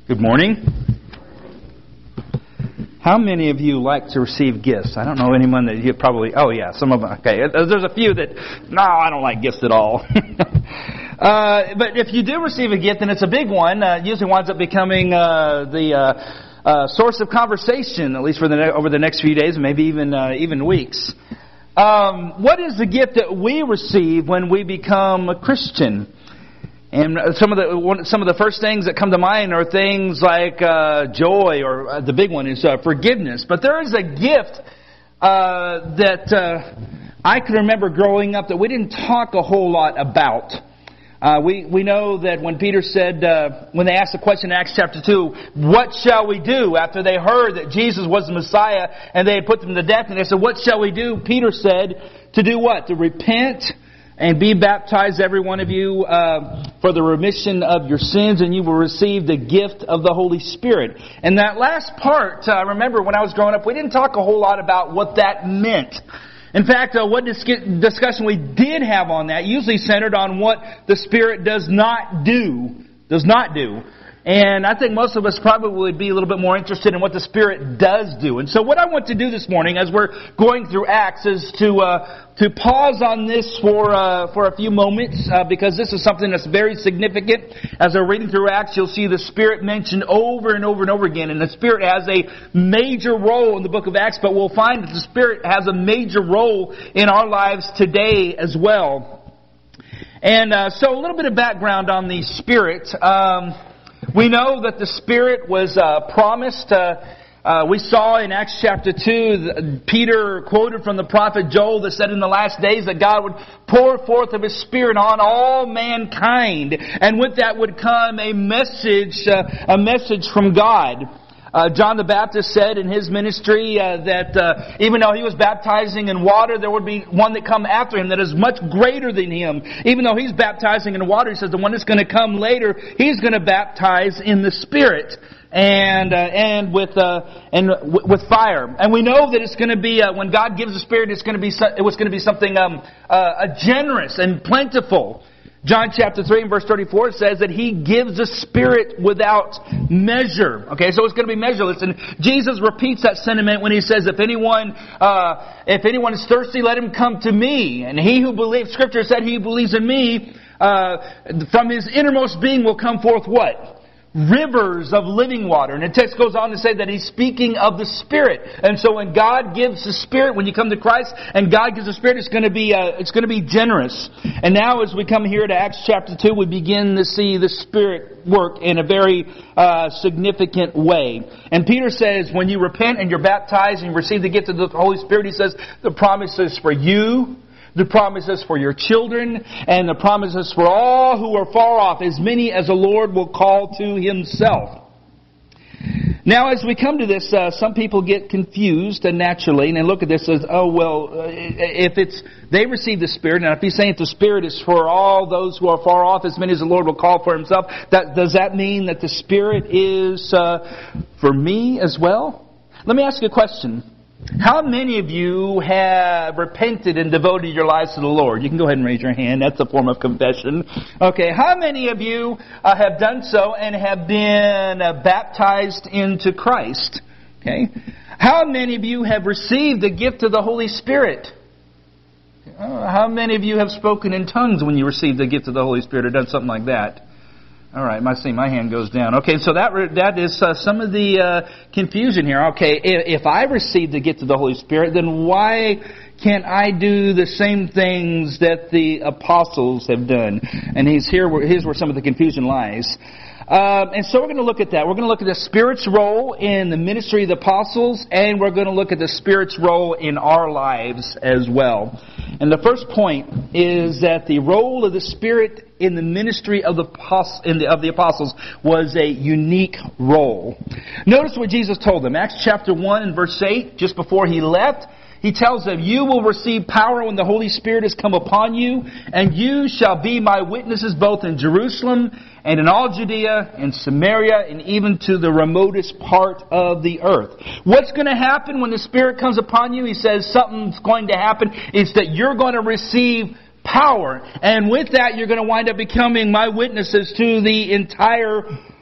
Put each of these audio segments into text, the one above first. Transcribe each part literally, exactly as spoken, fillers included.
Good morning. How many of you like to receive gifts? I don't know anyone that you probably, oh yeah, some of them, okay. There's a few that, no, I don't like gifts at all. uh, but if you do receive a gift and it's a big one, uh, it usually winds up becoming uh, the uh, uh, source of conversation, at least for the ne- over the next few days, and maybe even uh, even weeks. Um, what is the gift that we receive when we become a Christian? And some of the one, some of the first things that come to mind are things like uh, joy, or uh, the big one is uh, forgiveness. But there is a gift uh, that uh, I can remember growing up that we didn't talk a whole lot about. Uh, we we know that when Peter said, uh, when they asked the question in Acts chapter two, what shall we do? After they heard that Jesus was the Messiah and they had put them to death, and they said, what shall we do? Peter said, to do what? To repent and be baptized, every one of you, uh, for the remission of your sins, and you will receive the gift of the Holy Spirit. And that last part, I uh, remember when I was growing up, we didn't talk a whole lot about what that meant. In fact, uh, what dis- discussion we did have on that usually centered on what the Spirit does not do, does not do. And I think most of us probably would be a little bit more interested in what the Spirit does do. And so what I want to do this morning as we're going through Acts is to uh, to pause on this for uh, for a few moments uh, because this is something that's very significant. As we're reading through Acts, you'll see the Spirit mentioned over and over and over again. And the Spirit has a major role in the book of Acts, but we'll find that the Spirit has a major role in our lives today as well. And uh, so a little bit of background on the Spirit. Um, We know that the Spirit was uh, promised. Uh, uh, we saw in Acts chapter two, Peter quoted from the prophet Joel that said in the last days that God would pour forth of His Spirit on all mankind. And with that would come a message, uh, a message from God. Uh, John the Baptist said in his ministry uh, that uh, even though he was baptizing in water, there would be one that come after him that is much greater than him. Even though he's baptizing in water, he says the one that's going to come later, he's going to baptize in the Spirit and uh, and with uh, and w- with fire. And we know that it's going to be uh, when God gives the Spirit, it's going to be so, it was going to be something um, uh, generous and plentiful. John chapter three and verse thirty-four says that He gives the Spirit without measure. Okay, so it's going to be measureless. And Jesus repeats that sentiment when He says, if anyone uh, if anyone is thirsty, let him come to me. And he who believes, Scripture said, he who believes in me, uh, from his innermost being will come forth what? Rivers of living water. And the text goes on to say that He's speaking of the Spirit. And so when God gives the Spirit, when you come to Christ and God gives the Spirit, it's going to be uh, it's going to be generous. And now as we come here to Acts chapter two, we begin to see the Spirit work in a very uh, significant way. And Peter says, when you repent and you're baptized and you receive the gift of the Holy Spirit, he says, the promise is for you, the promises for your children, and the promises for all who are far off, as many as the Lord will call to Himself. Now, as we come to this, uh, some people get confused uh, naturally, and they look at this as, oh, well, uh, if it's they receive the Spirit, and if He's saying the Spirit is for all those who are far off, as many as the Lord will call for Himself, that, does that mean that the Spirit is uh, for me as well? Let me ask you a question. How many of you have repented and devoted your lives to the Lord? You can go ahead and raise your hand. That's a form of confession. Okay, how many of you uh, have done so and have been uh, baptized into Christ? Okay. How many of you have received the gift of the Holy Spirit? Uh, how many of you have spoken in tongues when you received the gift of the Holy Spirit or done something like that? All right, I see my hand goes down. Okay, so that that is uh, some of the uh, confusion here. Okay, if, if I received the gift of the Holy Spirit, then why can't I do the same things that the apostles have done? And he's here. Here's where some of the confusion lies. Um, and so we're going to look at that. We're going to look at the Spirit's role in the ministry of the apostles, and we're going to look at the Spirit's role in our lives as well. And the first point is that the role of the Spirit in the ministry of the, in the of the apostles was a unique role. Notice what Jesus told them. Acts chapter one and verse eight, just before He left, He tells them, you will receive power when the Holy Spirit has come upon you, and you shall be my witnesses both in Jerusalem and in all Judea and Samaria and even to the remotest part of the earth. What's going to happen when the Spirit comes upon you? He says something's going to happen. It's that you're going to receive power. And with that, you're going to wind up becoming my witnesses to the entire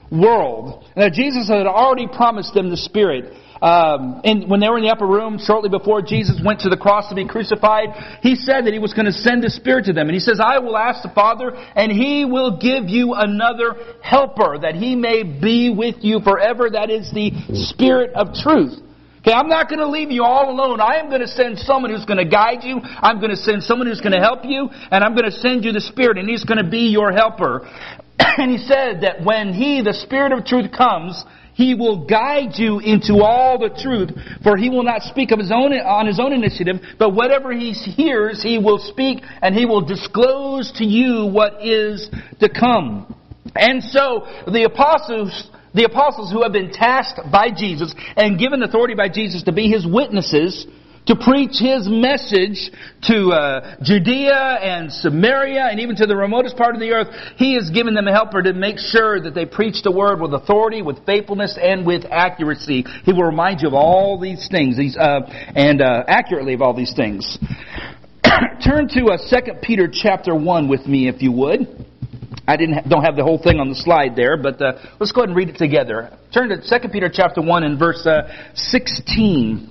world. And that Jesus had already promised them the Spirit. Um, and when they were in the upper room, shortly before Jesus went to the cross to be crucified, He said that He was going to send the Spirit to them. And He says, I will ask the Father, and He will give you another helper, that He may be with you forever. That is the Spirit of truth. Okay, I'm not going to leave you all alone. I am going to send someone who's going to guide you. I'm going to send someone who's going to help you. And I'm going to send you the Spirit, and He's going to be your helper. And He said that when He, the Spirit of truth, comes, He will guide you into all the truth, for He will not speak of his own on His own initiative, but whatever He hears, He will speak, and He will disclose to you what is to come. And so, the apostles, the apostles who have been tasked by Jesus and given authority by Jesus to be His witnesses, to preach His message to uh, Judea and Samaria and even to the remotest part of the earth, He has given them a helper to make sure that they preach the Word with authority, with faithfulness, and with accuracy. He will remind you of all these things, these uh, and uh, accurately of all these things. Turn to uh, Second Peter chapter one with me, if you would. I didn't ha- don't have the whole thing on the slide there, but uh, let's go ahead and read it together. Turn to Second Peter chapter one and verse uh, sixteen.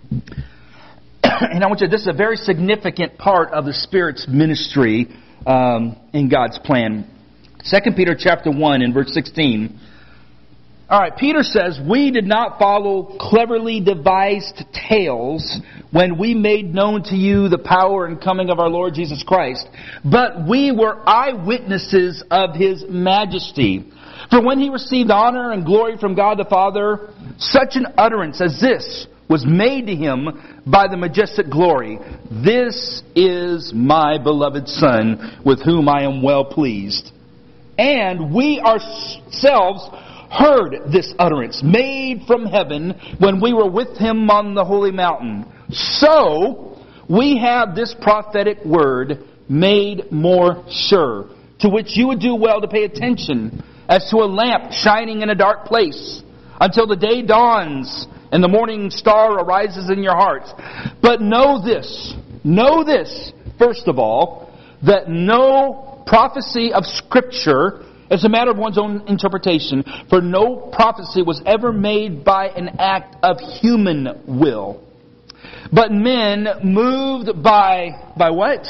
And I want you to, this is a very significant part of the Spirit's ministry um, in God's plan. Second Peter chapter one and verse sixteen. All right, Peter says, we did not follow cleverly devised tales when we made known to you the power and coming of our Lord Jesus Christ, but we were eyewitnesses of His majesty. For when He received honor and glory from God the Father, such an utterance as this was made to Him by the majestic glory. This is my beloved Son, with whom I am well pleased. And we ourselves heard this utterance made from heaven when we were with Him on the holy mountain. So we have this prophetic word made more sure, to which you would do well to pay attention, as to a lamp shining in a dark place, until the day dawns and the morning star arises in your hearts. But know this, know this, first of all, that no prophecy of Scripture is a matter of one's own interpretation, for no prophecy was ever made by an act of human will. But men moved by, by what?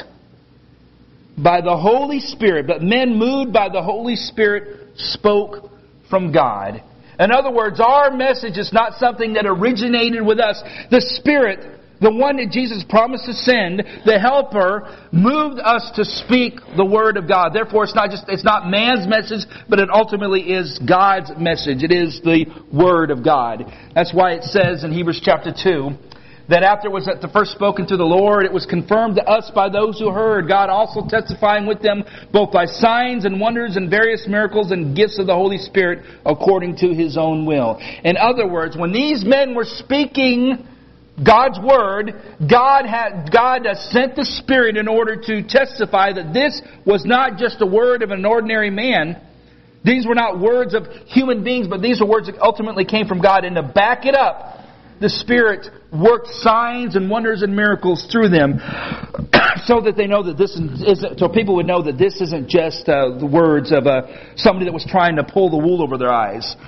By the Holy Spirit. But men moved by the Holy Spirit spoke from God. In other words, our message is not something that originated with us. The Spirit, the one that Jesus promised to send, the Helper, moved us to speak the Word of God. Therefore, it's not just it's not man's message, but it ultimately is God's message. It is the Word of God. That's why it says in Hebrews chapter two, that after it was at the first spoken to the Lord, it was confirmed to us by those who heard, God also testifying with them, both by signs and wonders and various miracles and gifts of the Holy Spirit, according to His own will. In other words, when these men were speaking God's Word, God had God sent the Spirit in order to testify that this was not just a word of an ordinary man. These were not words of human beings, but these were words that ultimately came from God. And to back it up, the Spirit worked signs and wonders and miracles through them, so that they know that this isn't, so people would know that this isn't just uh, the words of uh, somebody that was trying to pull the wool over their eyes.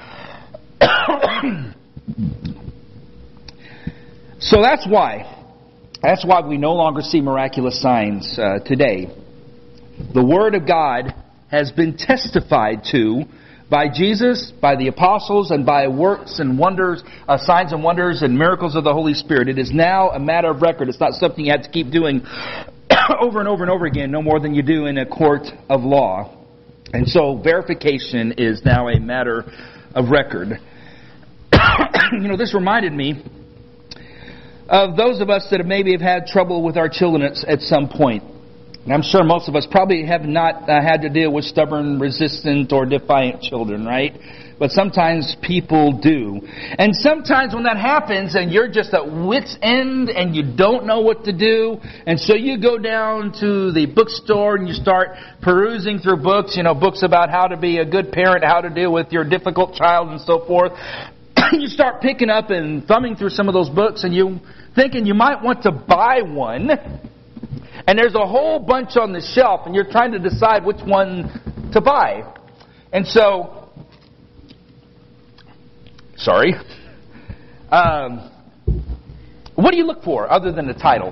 So that's why, that's why we no longer see miraculous signs uh, today. The Word of God has been testified to by Jesus, by the apostles, and by works and wonders, uh, signs and wonders and miracles of the Holy Spirit. It is now a matter of record. It's not something you have to keep doing over and over and over again, no more than you do in a court of law. And so verification is now a matter of record. You know, this reminded me of those of us that have maybe have had trouble with our children at, at some point. And I'm sure most of us probably have not uh, had to deal with stubborn, resistant, or defiant children, right? But sometimes people do. And sometimes when that happens and you're just at wit's end and you don't know what to do, and so you go down to the bookstore and you start perusing through books, you know, books about how to be a good parent, how to deal with your difficult child and so forth. You start picking up and thumbing through some of those books and you thinking you might want to buy one. And there's a whole bunch on the shelf, and you're trying to decide which one to buy. And so sorry. Um, what do you look for other than the title?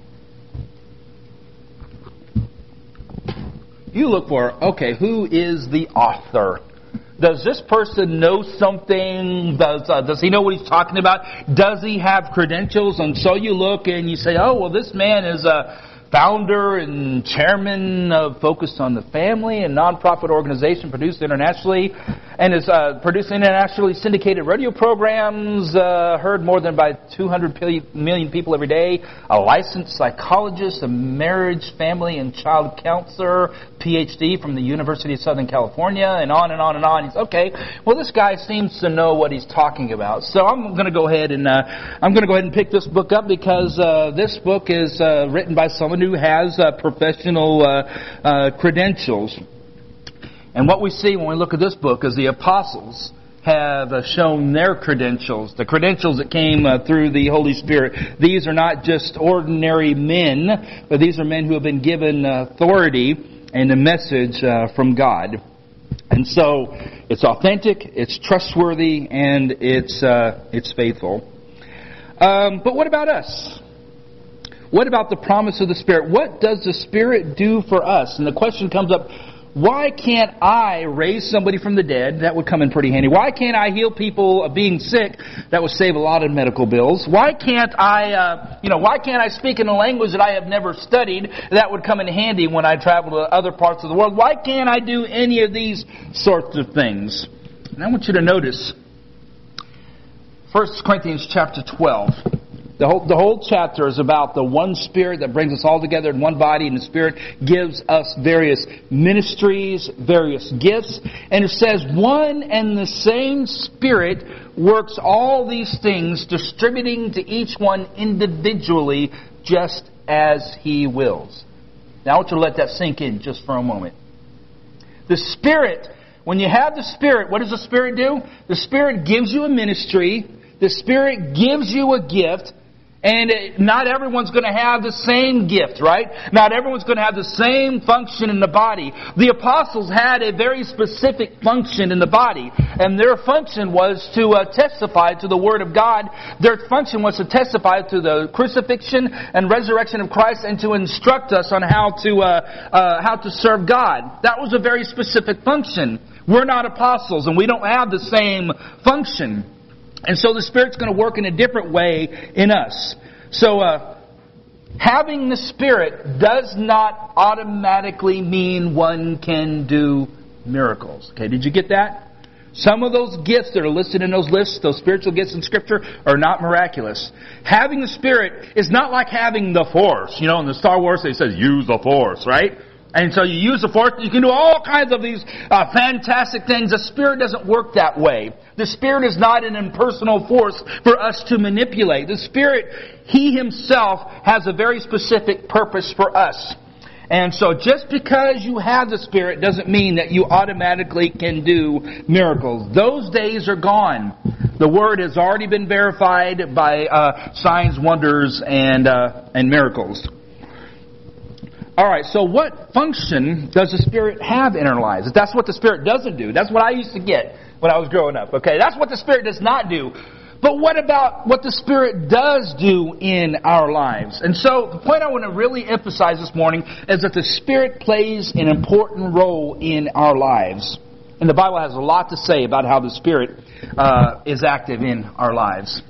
You look for, okay, who is the author? Does this person know something? Does uh, does he know what he's talking about? Does he have credentials? And so you look and you say, oh, well, this man is a founder and chairman of Focus on the Family, a nonprofit organization produced internationally, and is uh, producing internationally syndicated radio programs, uh, heard more than by two hundred million people every day, a licensed psychologist, a marriage, family, and child counselor, P H D from the University of Southern California, and on and on and on. He's, okay, well, this guy seems to know what he's talking about. So I'm going to go ahead and uh, I'm going to go ahead and pick this book up because uh, this book is uh, written by someone who has uh, professional uh, uh, credentials. And what we see when we look at this book is the apostles have uh, shown their credentials, the credentials that came uh, through the Holy Spirit. These are not just ordinary men, but these are men who have been given authority and a message uh, from God. And so it's authentic, it's trustworthy, and it's uh, it's faithful. Um, but what about us? What about the promise of the Spirit? What does the Spirit do for us? And the question comes up, why can't I raise somebody from the dead? That would come in pretty handy. Why can't I heal people of being sick? That would save a lot of medical bills. Why can't I, uh, you know, why can't I speak in a language that I have never studied? That would come in handy when I travel to other parts of the world. Why can't I do any of these sorts of things? And I want you to notice First Corinthians chapter twelve. The whole, the whole chapter is about the one Spirit that brings us all together in one body, and the Spirit gives us various ministries, various gifts. And it says, one and the same Spirit works all these things, distributing to each one individually, just as He wills. Now I want you to let that sink in just for a moment. The Spirit, when you have the Spirit, what does the Spirit do? The Spirit gives you a ministry. The Spirit gives you a gift. And not everyone's going to have the same gift, right? Not everyone's going to have the same function in the body. The apostles had a very specific function in the body. And their function was to uh, testify to the Word of God. Their function was to testify to the crucifixion and resurrection of Christ and to instruct us on how to, uh, uh, how to serve God. That was a very specific function. We're not apostles and we don't have the same function. And so the Spirit's going to work in a different way in us. So uh, having the Spirit does not automatically mean one can do miracles. Okay, did you get that? Some of those gifts that are listed in those lists, those spiritual gifts in Scripture, are not miraculous. Having the Spirit is not like having the Force. You know, in the Star Wars, they say, use the Force, right? And so you use the Force, you can do all kinds of these uh, fantastic things. The Spirit doesn't work that way. The Spirit is not an impersonal force for us to manipulate. The Spirit, He Himself, has a very specific purpose for us. And so just because you have the Spirit doesn't mean that you automatically can do miracles. Those days are gone. The Word has already been verified by uh, signs, wonders, and uh, and miracles. All right, so what function does the Spirit have in our lives? That's what the Spirit doesn't do. That's what I used to get when I was growing up. Okay, that's what the Spirit does not do. But what about what the Spirit does do in our lives? And so the point I want to really emphasize this morning is that the Spirit plays an important role in our lives. And the Bible has a lot to say about how the Spirit uh, is active in our lives.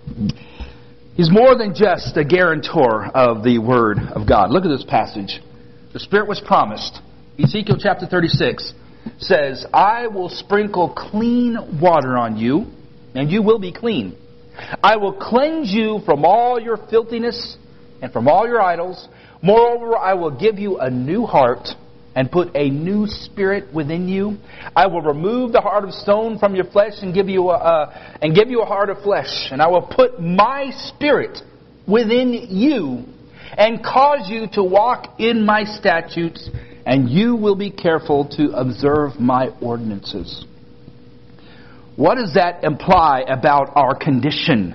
He's more than just a guarantor of the Word of God. Look at this passage. The Spirit was promised. Ezekiel chapter thirty-six says, I will sprinkle clean water on you, and you will be clean. I will cleanse you from all your filthiness and from all your idols. Moreover, I will give you a new heart and put a new spirit within you. I will remove the heart of stone from your flesh and give you a uh, and give you a heart of flesh. And I will put my spirit within you and cause you to walk in my statutes, and you will be careful to observe my ordinances. What does that imply about our condition?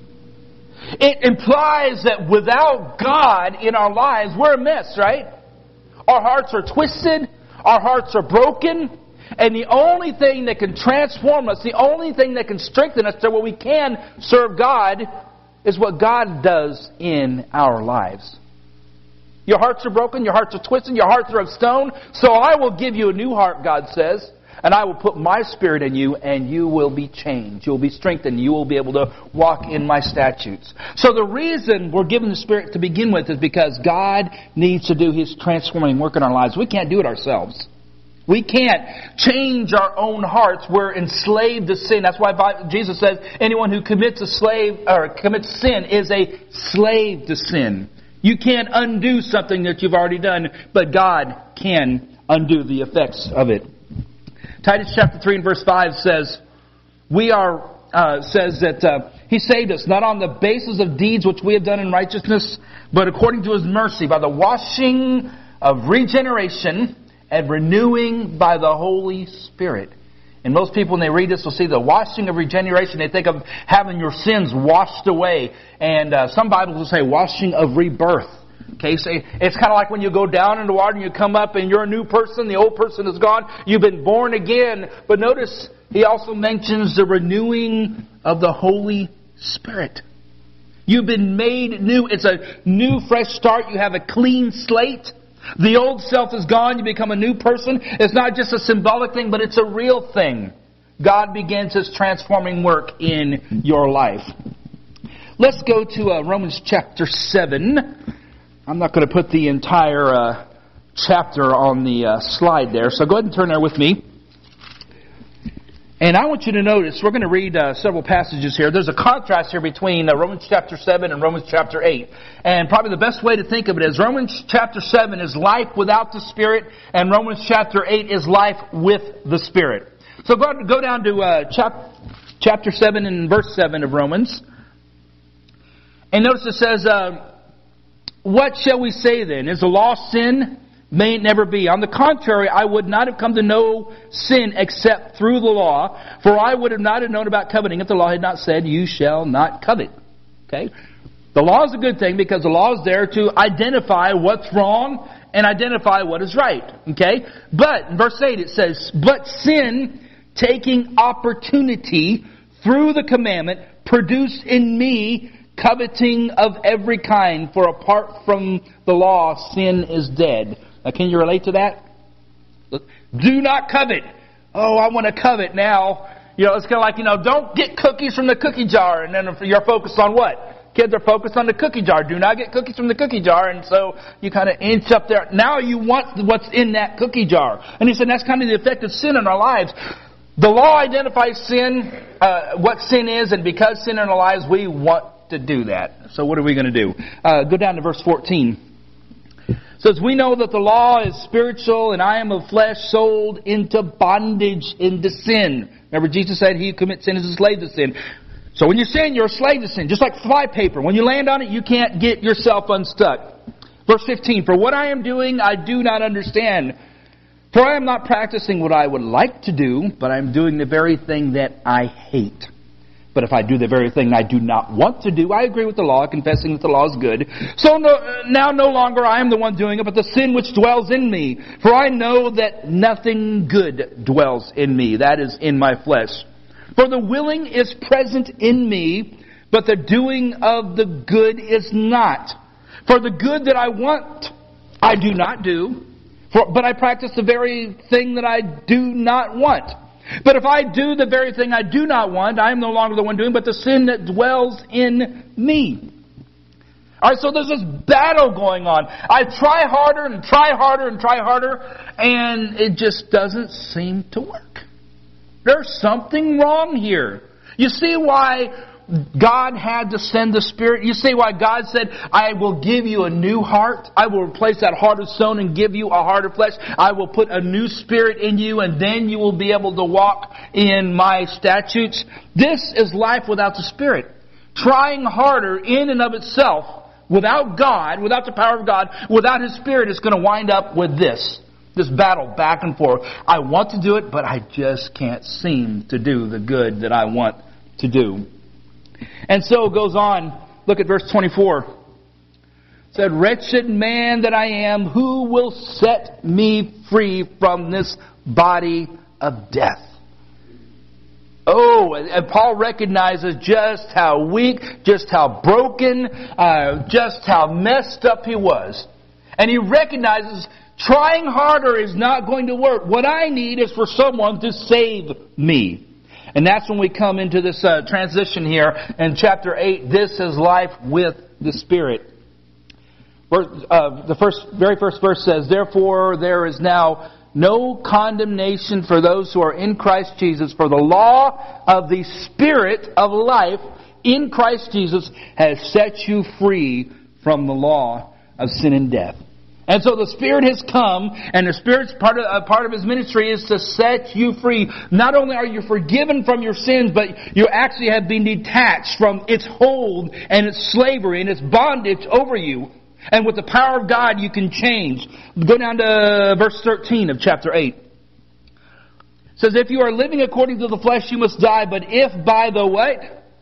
It implies that without God in our lives, we're a mess, right? Our hearts are twisted. Our hearts are broken. And the only thing that can transform us, the only thing that can strengthen us so that we can serve God is what God does in our lives. Your hearts are broken, your hearts are twisted, your hearts are of stone. So I will give you a new heart, God says. And I will put my Spirit in you, and you will be changed. You will be strengthened. You will be able to walk in my statutes. So the reason we're given the Spirit to begin with is because God needs to do His transforming work in our lives. We can't do it ourselves. We can't change our own hearts. We're enslaved to sin. That's why Jesus says anyone who commits a slave or commits sin is a slave to sin. You can't undo something that you've already done, but God can undo the effects of it. Titus chapter three and verse five says, "We are uh, says that uh, He saved us not on the basis of deeds which we have done in righteousness, but according to His mercy, by the washing of regeneration and renewing by the Holy Spirit." And most people, when they read this, will see the washing of regeneration. They think of having your sins washed away, and uh, some Bibles will say washing of rebirth. Okay, so it's kind of like when you go down in the water and you come up and you're a new person, the old person is gone, you've been born again. But notice he also mentions the renewing of the Holy Spirit. You've been made new. It's a new, fresh start. You have a clean slate. The old self is gone. You become a new person. It's not just a symbolic thing, but it's a real thing. God begins His transforming work in your life. Let's go to uh, Romans chapter seven. I'm not going to put the entire uh, chapter on the uh, slide there, so go ahead and turn there with me. And I want you to notice, we're going to read uh, several passages here. There's a contrast here between uh, Romans chapter seven and Romans chapter eight. And probably the best way to think of it is Romans chapter seven is life without the Spirit, and Romans chapter eight is life with the Spirit. So go, go down to uh, chap, chapter seven and verse seven of Romans. And notice it says, uh, "What shall we say then? Is the law sin? May it never be. On the contrary, I would not have come to know sin except through the law, for I would have not have known about coveting if the law had not said, 'You shall not covet.'" Okay? The law is a good thing because the law is there to identify what's wrong and identify what is right. Okay? But in verse eight it says, "But sin, taking opportunity through the commandment, produced in me coveting of every kind, for apart from the law, sin is dead." Now, can you relate to that? Do not covet. Oh, I want to covet now. You know, it's kind of like, you know, don't get cookies from the cookie jar. And then you're focused on what? Kids are focused on the cookie jar. Do not get cookies from the cookie jar. And so you kind of inch up there. Now you want what's in that cookie jar. And he said that's kind of the effect of sin in our lives. The law identifies sin, uh, what sin is, and because sin in our lives, we want to do that. So what are we going to do? Uh, go down to verse fourteen. It says, "We know that the law is spiritual, and I am of flesh, sold into bondage, into sin." Remember, Jesus said, "He who commits sin is a slave to sin." So when you sin, you're a slave to sin. Just like flypaper. When you land on it, you can't get yourself unstuck. Verse fifteen, "For what I am doing, I do not understand. For I am not practicing what I would like to do, but I am doing the very thing that I hate. But if I do the very thing I do not want to do, I agree with the law, confessing that the law is good. So no, now no longer I am the one doing it, but the sin which dwells in me. For I know that nothing good dwells in me, that is, in my flesh. For the willing is present in me, but the doing of the good is not. For the good that I want, I do not do, for, but I practice the very thing that I do not want. But if I do the very thing I do not want, I am no longer the one doing, but the sin that dwells in me." Alright, so there's this battle going on. I try harder and try harder and try harder, and it just doesn't seem to work. There's something wrong here. You see why God had to send the Spirit? You see why God said, "I will give you a new heart. I will replace that heart of stone and give you a heart of flesh. I will put a new spirit in you, and then you will be able to walk in my statutes." This is life without the Spirit. Trying harder in and of itself, without God, without the power of God, without His Spirit, is going to wind up with this. This battle back and forth. I want to do it, but I just can't seem to do the good that I want to do. And so it goes on. Look at verse twenty-four. It said, "Wretched man that I am, who will set me free from this body of death. Oh, and Paul recognizes just how weak, just how broken, uh, just how messed up he was. And he recognizes trying harder is not going to work. What I need is for someone to save me. And that's when we come into this uh, transition here in chapter eight. This is life with the Spirit. Verse, uh, the first, very first verse says, "Therefore there is now no condemnation for those who are in Christ Jesus, for the law of the Spirit of life in Christ Jesus has set you free from the law of sin and death." And so the Spirit has come, and the Spirit's part of, uh, part of His ministry is to set you free. Not only are you forgiven from your sins, but you actually have been detached from its hold and its slavery and its bondage over you. And with the power of God, you can change. Go down to verse thirteen of chapter eight. It says, "If you are living according to the flesh, you must die. But if by the what?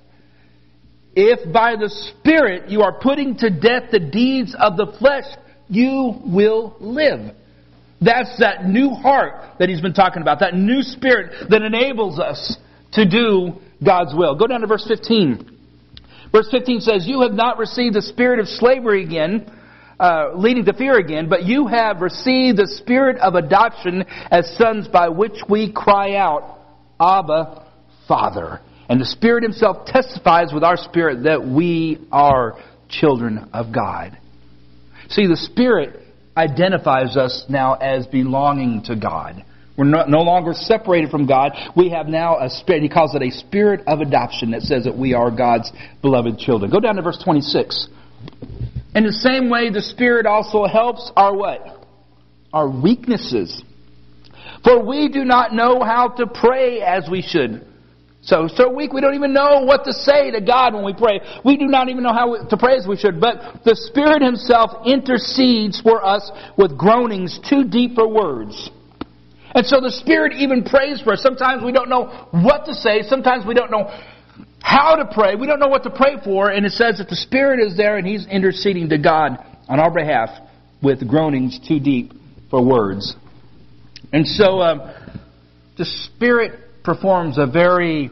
If by the Spirit you are putting to death the deeds of the flesh, you will live." That's that new heart that he's been talking about. That new spirit that enables us to do God's will. Go down to verse fifteen. Verse fifteen says, "You have not received the spirit of slavery again, uh, leading to fear again, but you have received the spirit of adoption as sons, by which we cry out, Abba, Father. And the Spirit Himself testifies with our spirit that we are children of God." See, the Spirit identifies us now as belonging to God. We're not, no longer separated from God. We have now a spirit. He calls it a spirit of adoption that says that we are God's beloved children. Go down to verse twenty-six. "In the same way, the Spirit also helps our what? Our weaknesses. For we do not know how to pray as we should." So, so weak we don't even know what to say to God when we pray. We do not even know how to pray as we should. But the Spirit Himself intercedes for us with groanings too deep for words. And so the Spirit even prays for us. Sometimes we don't know what to say. Sometimes we don't know how to pray. We don't know what to pray for. And it says that the Spirit is there and He's interceding to God on our behalf with groanings too deep for words. And so um, the Spirit performs a very,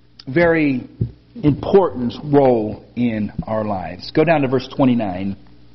very important role in our lives. Go down to verse twenty-nine.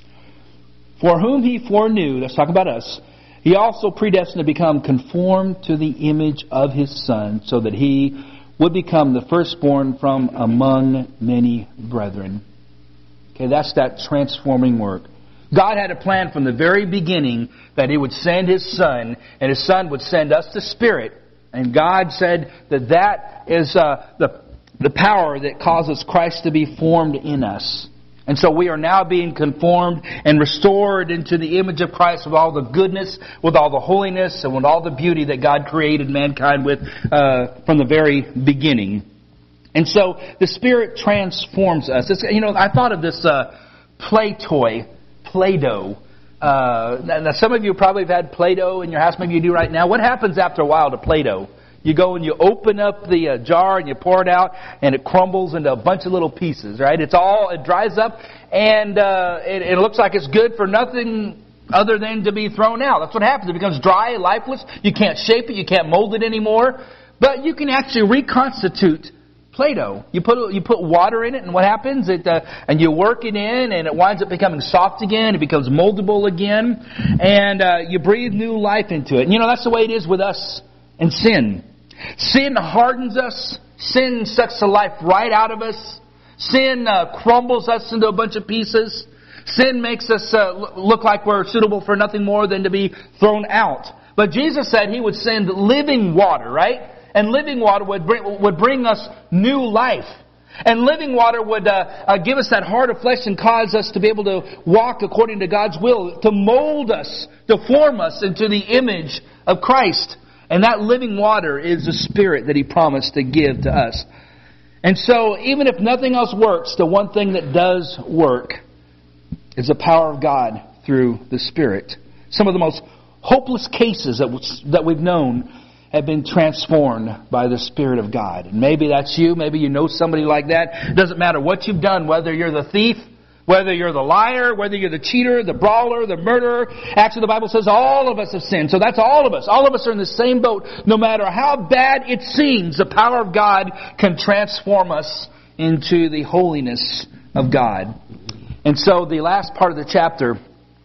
"For whom He foreknew," let's talk about us, "He also predestined to become conformed to the image of His Son, so that He would become the firstborn from among many brethren." Okay, that's that transforming work. God had a plan from the very beginning that He would send His Son, and His Son would send us the Spirit. And God said that that is uh, the, the power that causes Christ to be formed in us. And so we are now being conformed and restored into the image of Christ with all the goodness, with all the holiness, and with all the beauty that God created mankind with uh, from the very beginning. And so the Spirit transforms us. It's, you know, I thought of this uh, play toy, Play-Doh. Uh, now some of you probably have had Play-Doh in your house. Maybe you do right now. What happens after a while to Play-Doh? You go and you open up the uh, jar and you pour it out, and it crumbles into a bunch of little pieces, right? It's all, it dries up, and uh, it, it looks like it's good for nothing other than to be thrown out. That's what happens. It becomes dry, lifeless. You can't shape it. You can't mold it anymore. But you can actually reconstitute Play-Doh. You put you put water in it, and what happens? It uh, and you work it in, and it winds up becoming soft again. It becomes moldable again, and uh, you breathe new life into it. And you know, that's the way it is with us and sin. Sin hardens us. Sin sucks the life right out of us. Sin uh, crumbles us into a bunch of pieces. Sin makes us uh, look like we're suitable for nothing more than to be thrown out. But Jesus said He would send living water, right? And living water would bring, would bring us new life. And living water would uh, uh, give us that heart of flesh and cause us to be able to walk according to God's will, to mold us, to form us into the image of Christ. And that living water is the Spirit that He promised to give to us. And so, even if nothing else works, the one thing that does work is the power of God through the Spirit. Some of the most hopeless cases that that we've known have been transformed by the Spirit of God. And maybe that's you. Maybe you know somebody like that. It doesn't matter what you've done, whether you're the thief Whether you're the liar, whether you're the cheater, the brawler, the murderer. Actually, the Bible says all of us have sinned. So that's all of us. All of us are in the same boat. No matter how bad it seems, the power of God can transform us into the holiness of God. And so the last part of the chapter,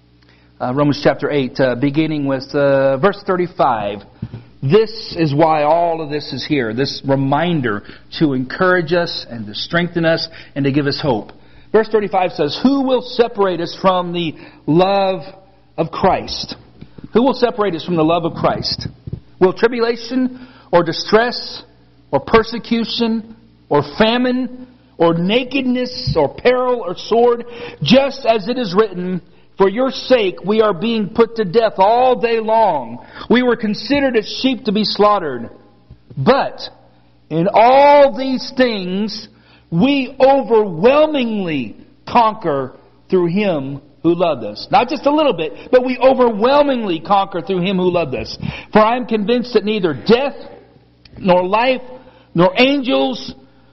uh, Romans chapter eight, uh, beginning with uh, verse thirty-five. This is why all of this is here. This reminder to encourage us and to strengthen us and to give us hope. Verse thirty-five says, "Who will separate us from the love of Christ?" Who will separate us from the love of Christ? Will tribulation or distress or persecution or famine or nakedness or peril or sword? Just as it is written, for your sake we are being put to death all day long. We were considered as sheep to be slaughtered. But in all these things we overwhelmingly conquer through Him who loved us. Not just a little bit, but we overwhelmingly conquer through Him who loved us. For I am convinced that neither death, nor life, nor angels,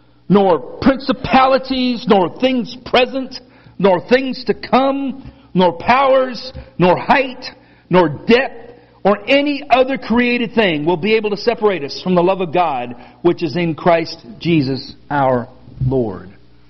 nor principalities, nor things present, nor things to come, nor powers, nor height, nor depth, or any other created thing will be able to separate us from the love of God, which is in Christ Jesus our Lord.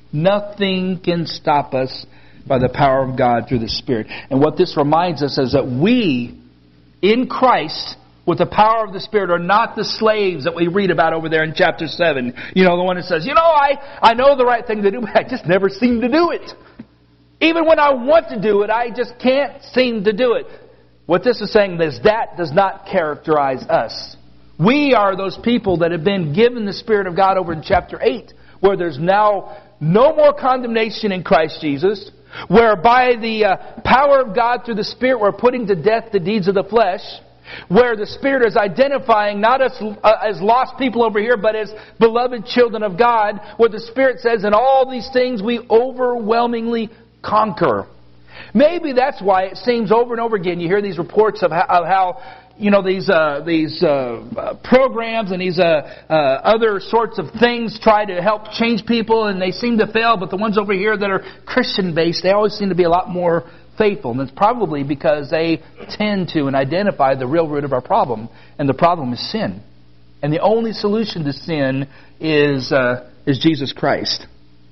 Nothing can stop us by the power of God through the Spirit. And what this reminds us is that we, in Christ, with the power of the Spirit, are not the slaves that we read about over there in chapter seven. You know, the one that says, you know, I, I know the right thing to do, but I just never seem to do it. Even when I want to do it, I just can't seem to do it. What this is saying is that does not characterize us. We are those people that have been given the Spirit of God over in chapter eight, where there's now no more condemnation in Christ Jesus, where by the uh, power of God through the Spirit we're putting to death the deeds of the flesh, where the Spirit is identifying not us uh, as lost people over here, but as beloved children of God, where the Spirit says, in all these things we overwhelmingly conquer. Maybe that's why it seems over and over again you hear these reports of how, of how you know, these uh, these uh, uh, programs and these uh, uh, other sorts of things try to help change people, and they seem to fail. But the ones over here that are Christian-based, they always seem to be a lot more faithful. And it's probably because they tend to and identify the real root of our problem. And the problem is sin. And the only solution to sin is uh, is Jesus Christ.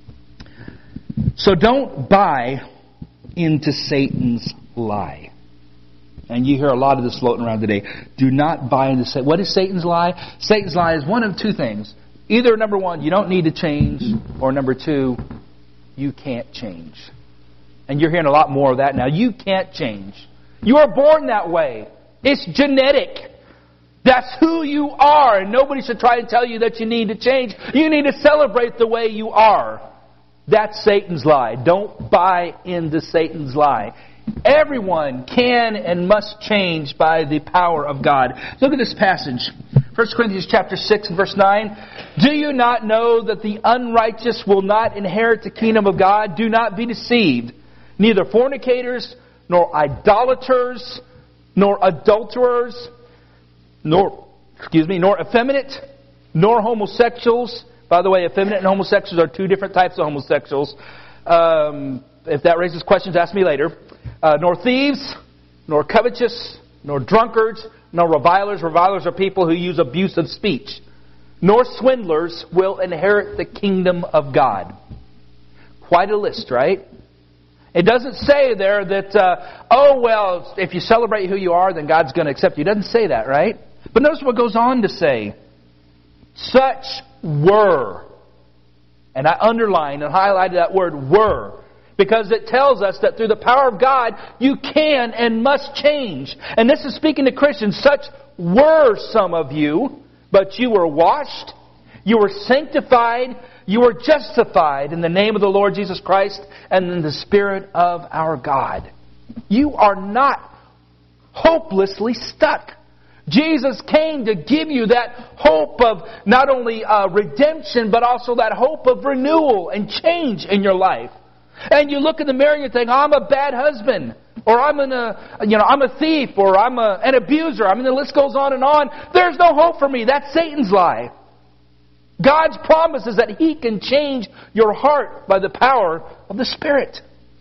So don't buy into Satan's lie. And you hear a lot of this floating around today. Do not buy into Satan. What is Satan's lie? Satan's lie is one of two things. Either, number one, you don't need to change, or number two, you can't change. And you're hearing a lot more of that now. You can't change. You are born that way. It's genetic. That's who you are. And nobody should try to tell you that you need to change. You need to celebrate the way you are. That's Satan's lie. Don't buy into Satan's lie. Everyone can and must change by the power of God. Look at this passage. First Corinthians chapter six and verse nine. Do you not know that the unrighteous will not inherit the kingdom of God? Do not be deceived. Neither fornicators, nor idolaters, nor adulterers, nor, excuse me, nor effeminate, nor homosexuals. By the way, effeminate and homosexuals are two different types of homosexuals. Um, if that raises questions, ask me later. Uh, nor thieves, nor covetous, nor drunkards, nor revilers. Revilers are people who use abusive speech. Nor swindlers will inherit the kingdom of God. Quite a list, right? It doesn't say there that, uh, oh, well, if you celebrate who you are, then God's going to accept you. It doesn't say that, right? But notice what goes on to say. Such were. And I underlined and highlighted that word were. Because it tells us that through the power of God, you can and must change. And this is speaking to Christians. Such were some of you, but you were washed, you were sanctified, you were justified in the name of the Lord Jesus Christ and in the Spirit of our God. You are not hopelessly stuck. Jesus came to give you that hope of not only uh, redemption, but also that hope of renewal and change in your life. And you look in the mirror and you think, I'm a bad husband, or I'm an, a, you know, I'm a thief, or I'm a, an abuser. I mean, the list goes on and on. There's no hope for me. That's Satan's lie. God's promise is that He can change your heart by the power of the Spirit.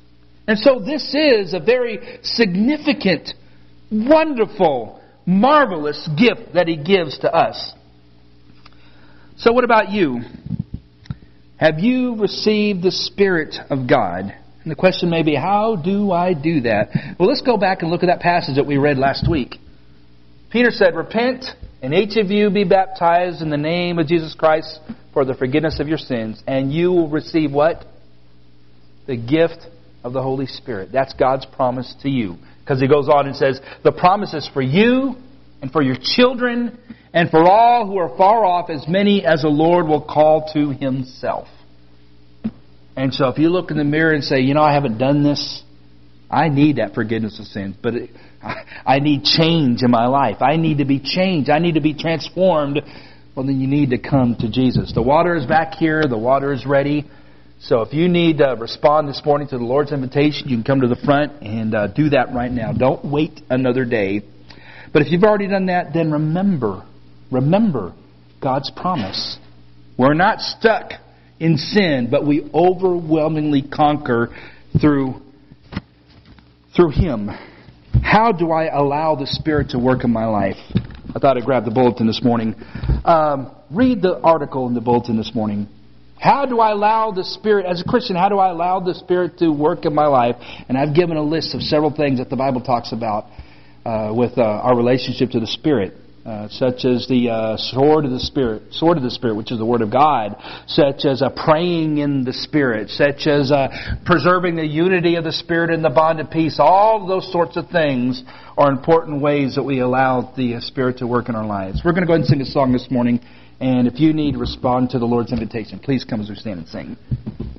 And so this is a very significant, wonderful, marvelous gift that He gives to us. So what about you? Have you received the Spirit of God? And the question may be, how do I do that? Well, let's go back and look at that passage that we read last week. Peter said, repent, and each of you be baptized in the name of Jesus Christ for the forgiveness of your sins, and you will receive what? The gift of the Holy Spirit. That's God's promise to you. Because He goes on and says, the promise is for you and for your children and for all who are far off, as many as the Lord will call to Himself. And so if you look in the mirror and say, you know, I haven't done this, I need that forgiveness of sins. But it, I need change in my life. I need to be changed. I need to be transformed. Well, then you need to come to Jesus. The water is back here. The water is ready. So if you need to respond this morning to the Lord's invitation, you can come to the front and uh, do that right now. Don't wait another day. But if you've already done that, then remember, remember God's promise. We're not stuck in sin, but we overwhelmingly conquer through, through Him. How do I allow the Spirit to work in my life? I thought I'd grab the bulletin this morning. Um, read the article in the bulletin this morning. How do I allow the Spirit, as a Christian, how do I allow the Spirit to work in my life? And I've given a list of several things that the Bible talks about uh, with uh, our relationship to the Spirit. Uh, such as the uh, sword of the Spirit, sword of the Spirit, which is the Word of God, such as uh, praying in the Spirit, such as uh, preserving the unity of the Spirit and the bond of peace. All of those sorts of things are important ways that we allow the Spirit to work in our lives. We're going to go ahead and sing a song this morning, and if you need to respond to the Lord's invitation, please come as we stand and sing.